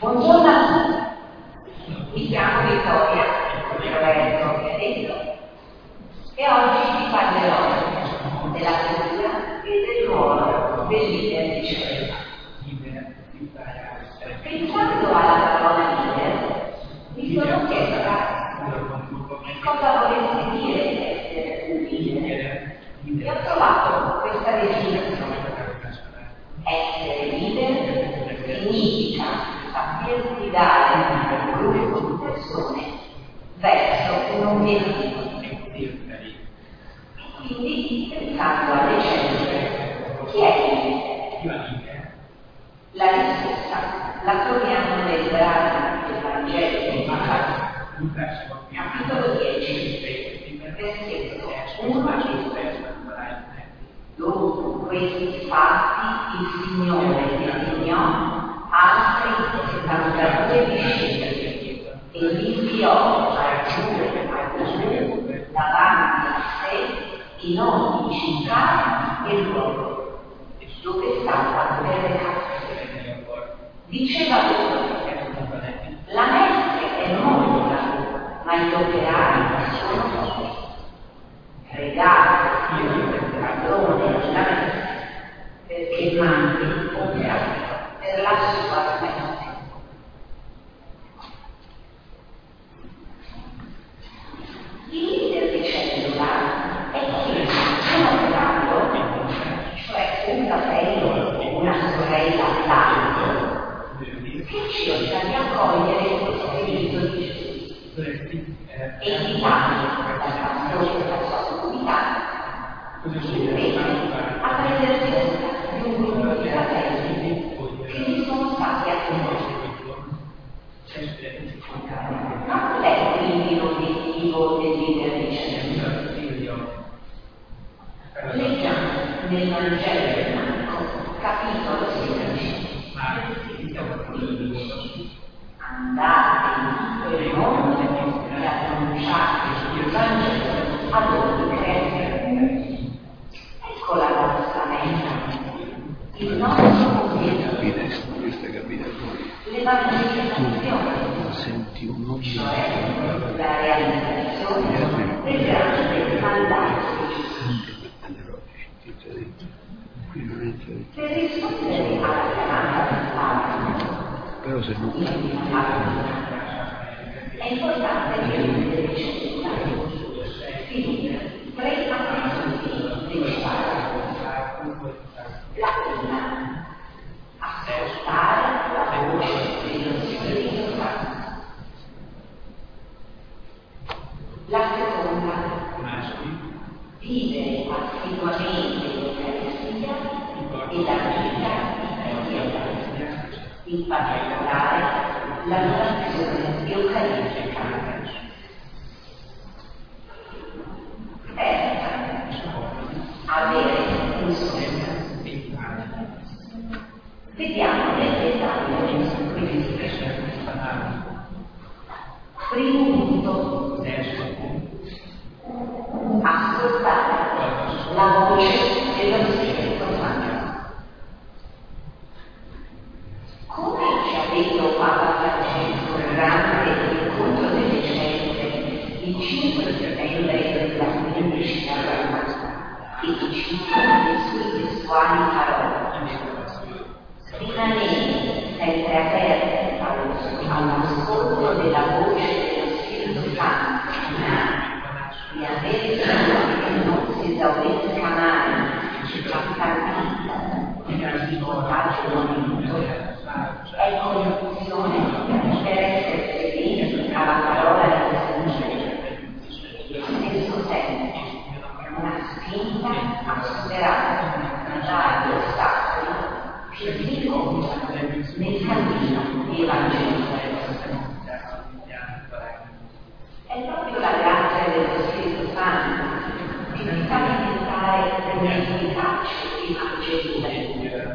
Buongiorno a tutti, mi chiamo Vittoria, come Roberto mi ha detto, e oggi vi parlerò della figura e del ruolo del leader di scelta. Pensando alla parola leader, mi sono chiesta cosa volesse dire essere un leader e ho trovato questa definizione. Essere leader significa saper guidare un gruppo di persone verso un obiettivo. Quindi, pensando alle scelte, chi è il leader? La risposta la troviamo nel brano del Vangelo di Matteo, capitolo 10, versetto 1 a 2. Dopo questi fatti il Signore designò altri 72 discepoli e li inviò a due davanti a sé in ogni città e luogo dove stava per recarsi. Diceva loro: la messe è molta, ma gli operai sono pochi. Pregate il padrone della messe perché mandi operai per la sua messe. Il leader di cellula è chi un operaio, cioè un fratello o una sorella tanto, che cerca di accogliere lo spirito di Gesù e di dare dal pastore della sua comunità invece a prendersi cura di un gruppo di fratelli che gli sono stati attribuiti. Ma qual è quindi l'obiettivo del leader di cellula? Leggiamo nel Vangelo di Marco, capitolo 16, versetto 15. Andate in tutto il mondo e annunciate il Vangelo ad ogni creatura. Ecco la nostra meta, il nostro obiettivo, l'evangelizzazione, cioè la realizzazione del grande mandato di Gesù. Per rispondere alla chiamata del Padre, è importante che il leader di cellula si dia tre attitudini principali. La prima, ascoltare la voce dello Spirito Santo. La seconda, vivere assiduamente l'Eucaristia e la vita di preghiera, in particolare l'adorazione eucaristica. Terza, avere un sogno. Vediamo nel dettaglio questi. Primo punto, ascoltare la voce dello Spirito Santo. Come ci ha detto Papa Francesco durante l'incontro delle scienze il 5 settembre del 2015 a Roma, e ci cito le sue testuali parole: rimanete sempre aperti all'ascolto della voce dello Spirito Santo e avere cura che non si esaurisca mai la di contagio del minuto. È condizione per essere fedeli alla parola di Gesù e allo stesso tempo una spinta a superare gli ostacoli che si incontrano nel cammino di evangelizzazione. È proprio la grazia dello Spirito Santo che ci fa diventare un'efficace evangelizzazione,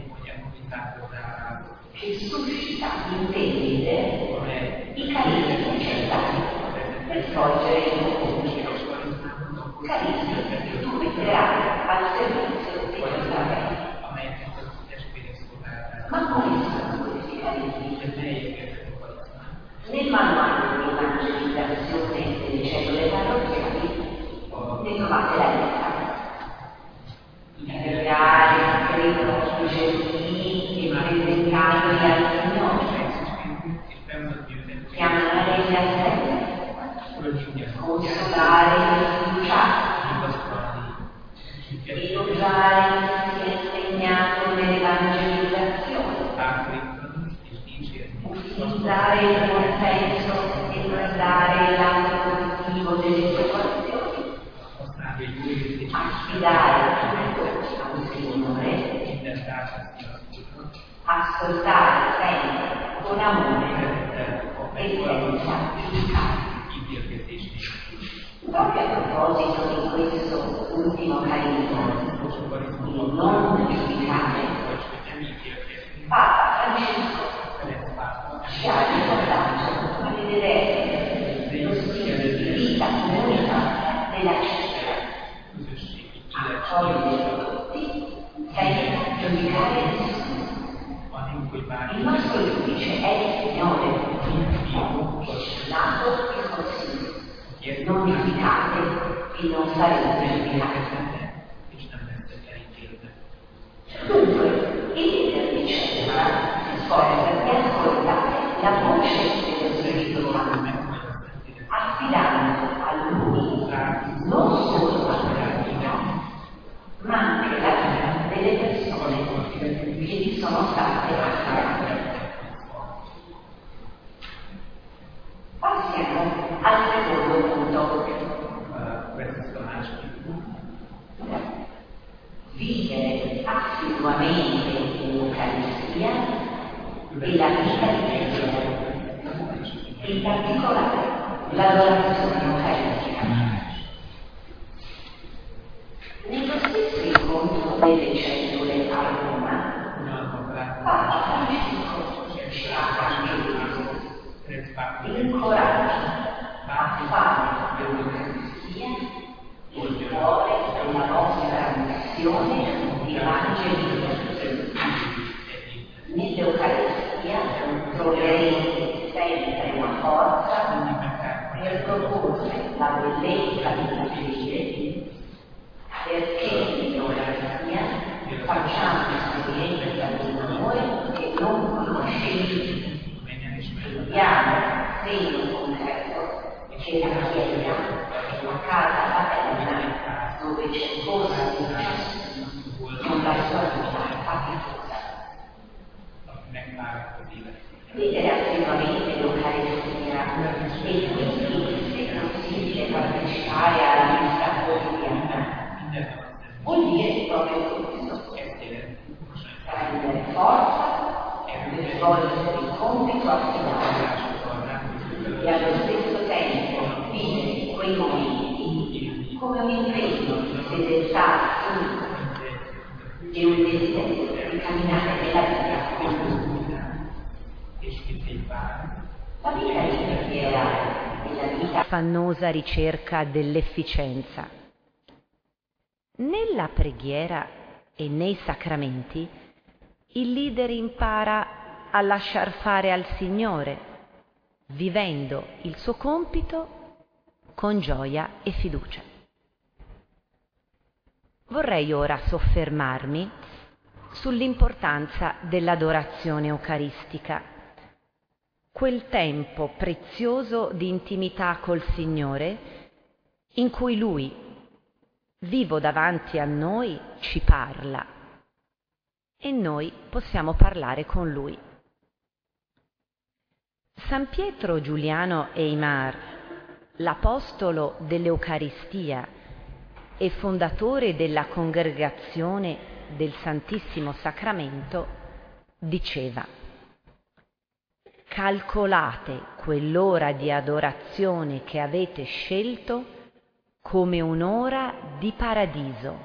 che suscita in te i carismi centrali per svolgere il tuo compito. Carismi che tu metterai al servizio di Gesù. Ma quali sono questi carismi? Nel manuale di evangelizzazione delle cellule parrocchiali ne trovate la lista. Pregare, credo sui gentili e presentandoli al Signore. Chiamare a sé, consolare gli sfiduciati, elogiare chi si è impegnato nell'evangelizzazione, utilizzare il buon senso e guardare il lato positivo delle situazioni, affidare tutto a un Signore, ascoltare sempre con amore e senza giudicare. Proprio a proposito di questo ultimo carisma, il non giudicare, Papa Francesco ci ha ricordato di vedere lo stile di vita comunità della Chiesa, accogliere tutti senza giudicare nessuno. Il nostro giudice è il Signore, che ci ha dato il consiglio. Non giudicate e non sarete giudicati. Dunque, il leader di cellula si sforza di ascoltare la voce dello Spirito Santo, affidando a Lui non solo la pratica, ma anche la vita delle persone che gli sono state affidate. Passiamo al secondo punto. Vivere assiduamente l'Eucaristia e la vita di preghiera, in particolare l'adorazione eucaristica. Nello stesso incontro delle cellule a Roma, Papa Francesco ci ha incoraggia a fare dell'Eucaristia il cuore della vostra missione di evangelizzazione. Nell'Eucaristia troverete sempre la forza per proporre la bellezza della fede, perché nell'Eucaristia facciamo esperienza di amore che non conoscete. Vediamo segno concreto che la Chiesa è una casa paterna dove c'è cosa di Gesù con la sua vita faticosa. Vivere attivamente l'Eucaristia e quindi, se possibile, partecipare alla messa quotidiana vuol dire proprio questo: prendere forza per svolgere il compito affidato e allo stesso tempo vivere quei momenti come un impegno di fedeltà e un desiderio di camminare nella vita con Lui. La vita di preghiera e la vita affannosa ricerca dell'efficienza. Nella preghiera e nei sacramenti il leader impara a lasciar fare al Signore, vivendo il suo compito con gioia e fiducia. Vorrei ora soffermarmi sull'importanza dell'adorazione eucaristica, quel tempo prezioso di intimità col Signore in cui Lui, vivo davanti a noi, ci parla e noi possiamo parlare con Lui. San Pietro Giuliano Eymar, l'apostolo dell'Eucaristia e fondatore della Congregazione del Santissimo Sacramento, diceva: calcolate quell'ora di adorazione che avete scelto come un'ora di paradiso.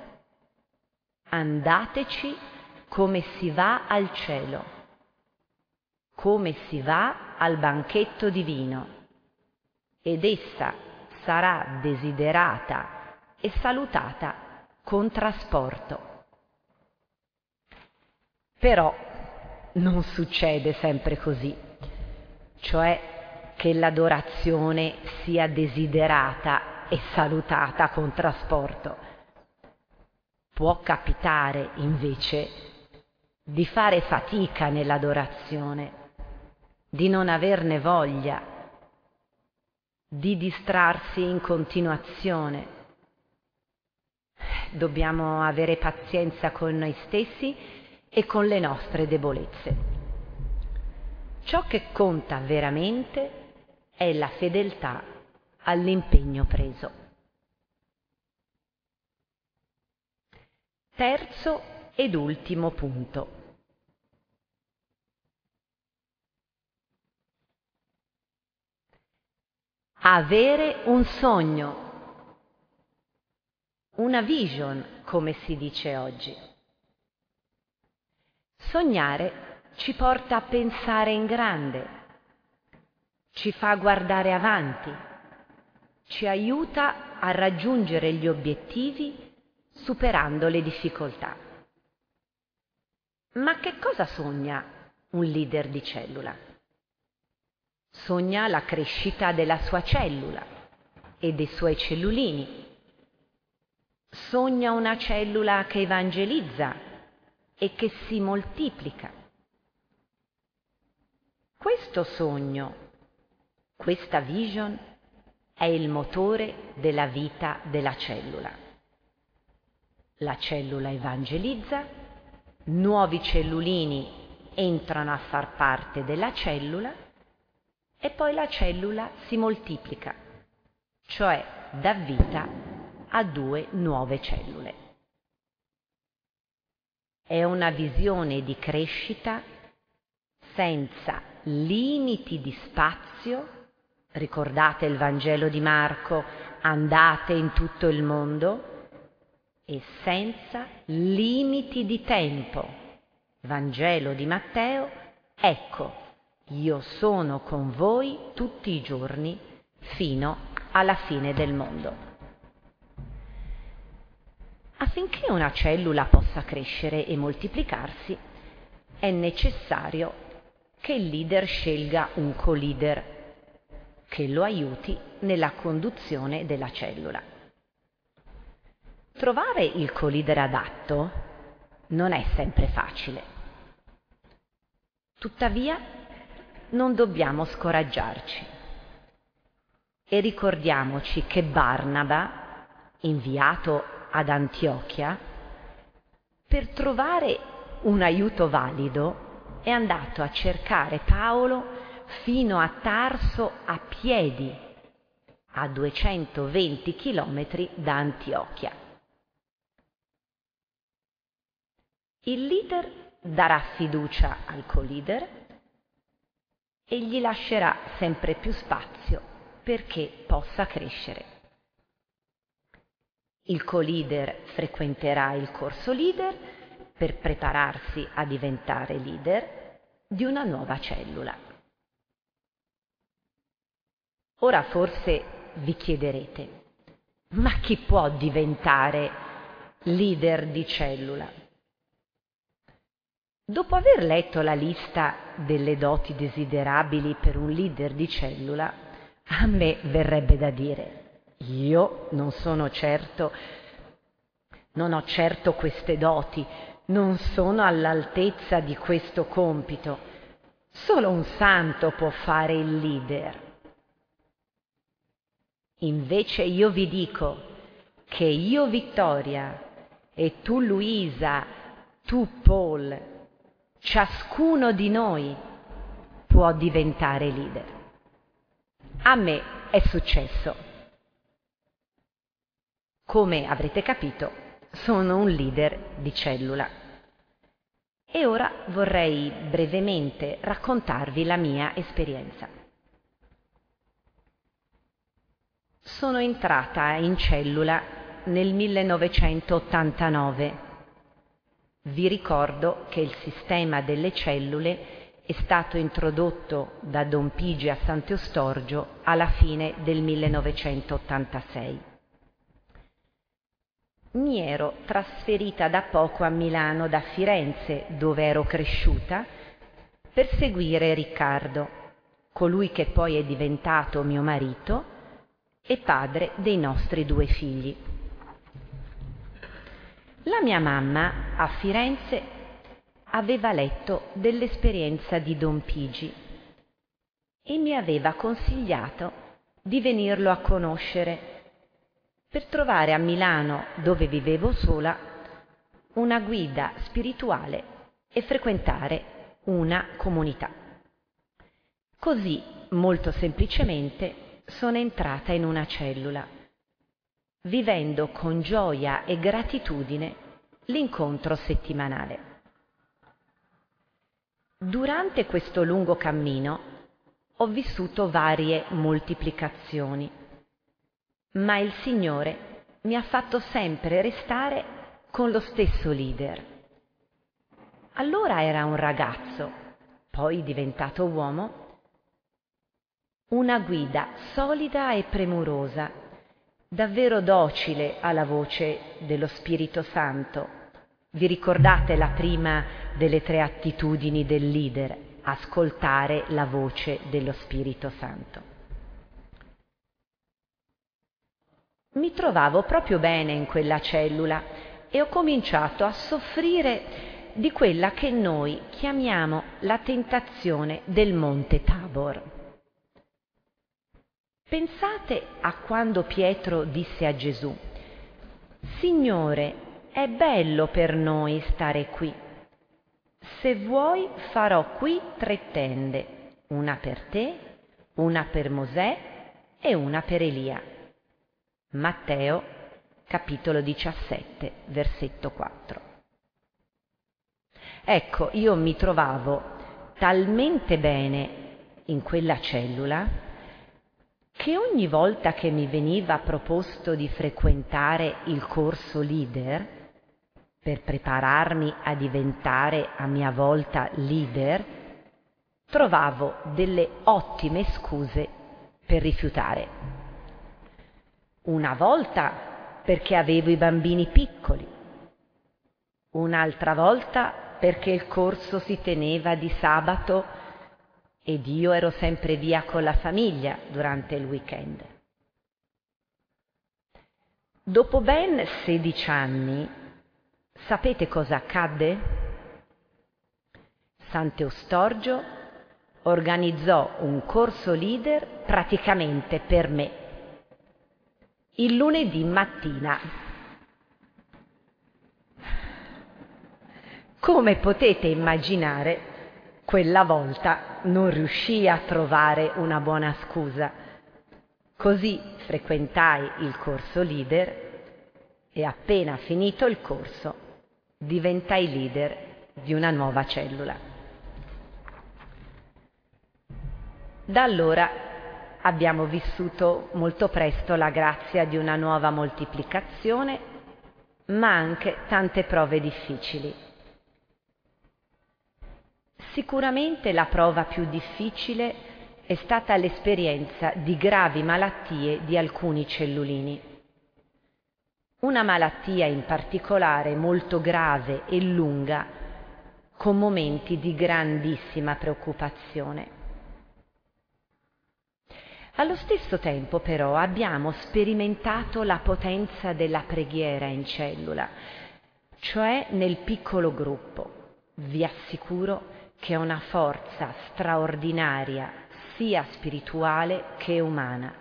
Andateci come si va al cielo, come si va al banchetto divino, ed essa sarà desiderata e salutata con trasporto. Però non succede sempre così. cioè che l'adorazione sia desiderata e salutata con trasporto. Può capitare, invece, di fare fatica nell'adorazione, di non averne voglia, di distrarsi in continuazione. Dobbiamo avere pazienza con noi stessi e con le nostre debolezze. Ciò che conta veramente è la fedeltà all'impegno preso. Terzo ed ultimo punto. Avere un sogno. Una vision, come si dice oggi. Sognare ci porta a pensare in grande, ci fa guardare avanti, ci aiuta a raggiungere gli obiettivi superando le difficoltà. Ma che cosa sogna un leader di cellula? Sogna la crescita della sua cellula e dei suoi cellulini. Sogna una cellula che evangelizza e che si moltiplica. Questo sogno, questa vision, è il motore della vita della cellula. La cellula evangelizza, nuovi cellulini entrano a far parte della cellula e poi la cellula si moltiplica, cioè dà vita a 2 nuove cellule. È una visione di crescita senza limiti di spazio. Ricordate il Vangelo di Marco, andate in tutto il mondo, e senza limiti di tempo. Vangelo di Matteo, ecco, io sono con voi tutti i giorni fino alla fine del mondo. Affinché una cellula possa crescere e moltiplicarsi, è necessario che il leader scelga un co-leader che lo aiuti nella conduzione della cellula. Trovare il co-leader adatto non è sempre facile. Tuttavia, non dobbiamo scoraggiarci e ricordiamoci che Barnaba, inviato ad Antiochia, per trovare un aiuto valido è andato a cercare Paolo fino a Tarso a piedi, a 220 chilometri da Antiochia. Il leader darà fiducia al co-leader e gli lascerà sempre più spazio perché possa crescere. Il co-leader frequenterà il corso leader per prepararsi a diventare leader di una nuova cellula. Ora forse vi chiederete, ma chi può diventare leader di cellula? Dopo aver letto la lista delle doti desiderabili per un leader di cellula, a me verrebbe da dire: io non ho certo queste doti, non sono all'altezza di questo compito. Solo un santo può fare il leader. Invece io vi dico che io, Vittoria, e tu, Luisa, tu, Paul, ciascuno di noi può diventare leader. A me è successo. Come avrete capito, sono un leader di cellula. E ora vorrei brevemente raccontarvi la mia esperienza. Sono entrata in cellula nel 1989. Vi ricordo che il sistema delle cellule è stato introdotto da Don Pigi a Sant'Eustorgio alla fine del 1986. Mi ero trasferita da poco a Milano da Firenze, dove ero cresciuta, per seguire Riccardo, colui che poi è diventato mio marito e padre dei nostri 2 figli. La mia mamma a Firenze aveva letto dell'esperienza di Don Pigi e mi aveva consigliato di venirlo a conoscere per trovare a Milano, dove vivevo sola, una guida spirituale e frequentare una comunità. Così, molto semplicemente, sono entrata in una cellula, vivendo con gioia e gratitudine l'incontro settimanale. Durante questo lungo cammino ho vissuto varie moltiplicazioni, ma il Signore mi ha fatto sempre restare con lo stesso leader. Allora era un ragazzo, poi diventato uomo, una guida solida e premurosa, davvero docile alla voce dello Spirito Santo. Vi ricordate la prima delle 3 attitudini del leader? Ascoltare la voce dello Spirito Santo. Mi trovavo proprio bene in quella cellula e ho cominciato a soffrire di quella che noi chiamiamo la tentazione del Monte Tabor. Pensate a quando Pietro disse a Gesù: Signore, è bello per noi stare qui. Se vuoi farò qui 3 tende, una per te, una per Mosè e una per Elia. Matteo, capitolo 17, versetto 4. Ecco, io mi trovavo talmente bene in quella cellula che ogni volta che mi veniva proposto di frequentare il corso leader, per prepararmi a diventare a mia volta leader, trovavo delle ottime scuse per rifiutare. Una volta perché avevo i bambini piccoli, un'altra volta perché il corso si teneva di sabato ed io ero sempre via con la famiglia durante il weekend. Dopo ben 16 anni, sapete cosa accadde? Sant'Eustorgio organizzò un corso leader praticamente per me, il lunedì mattina. Come potete immaginare, quella volta non riuscii a trovare una buona scusa. Così frequentai il corso leader e appena finito il corso diventai leader di una nuova cellula. Da allora abbiamo vissuto molto presto la grazia di una nuova moltiplicazione, ma anche tante prove difficili. Sicuramente la prova più difficile è stata l'esperienza di gravi malattie di alcuni cellulini. Una malattia in particolare molto grave e lunga, con momenti di grandissima preoccupazione. Allo stesso tempo però abbiamo sperimentato la potenza della preghiera in cellula, cioè nel piccolo gruppo. Vi assicuro che è una forza straordinaria, sia spirituale che umana.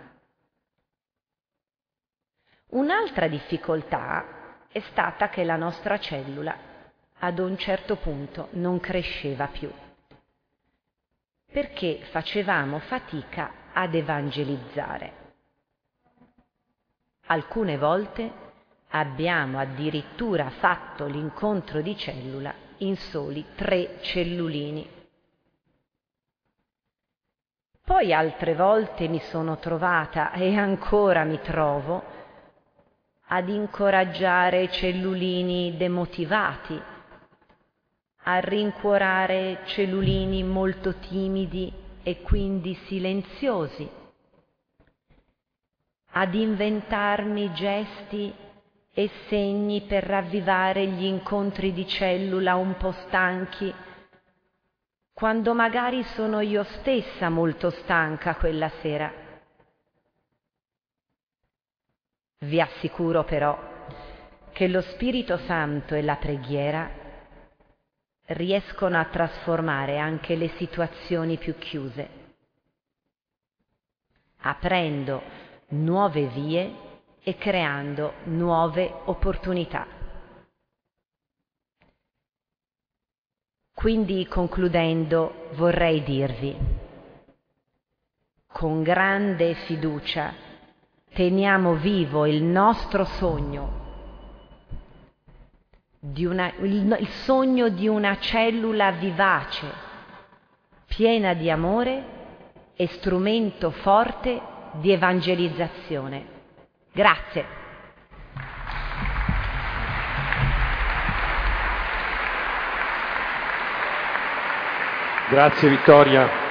Un'altra difficoltà è stata che la nostra cellula ad un certo punto non cresceva più, perché facevamo fatica ad evangelizzare. Alcune volte abbiamo addirittura fatto l'incontro di cellula in soli 3 cellulini. Poi altre volte mi sono trovata, e ancora mi trovo, ad incoraggiare cellulini demotivati, a rincuorare cellulini molto timidi e quindi silenziosi, ad inventarmi gesti e segni per ravvivare gli incontri di cellula un po' stanchi, quando magari sono io stessa molto stanca quella sera. Vi assicuro però che lo Spirito Santo e la preghiera riescono a trasformare anche le situazioni più chiuse, aprendo nuove vie e creando nuove opportunità. Quindi, concludendo, vorrei dirvi: con grande fiducia teniamo vivo il nostro sogno, il sogno di una cellula vivace, piena di amore e strumento forte di evangelizzazione. Grazie. Grazie Vittoria.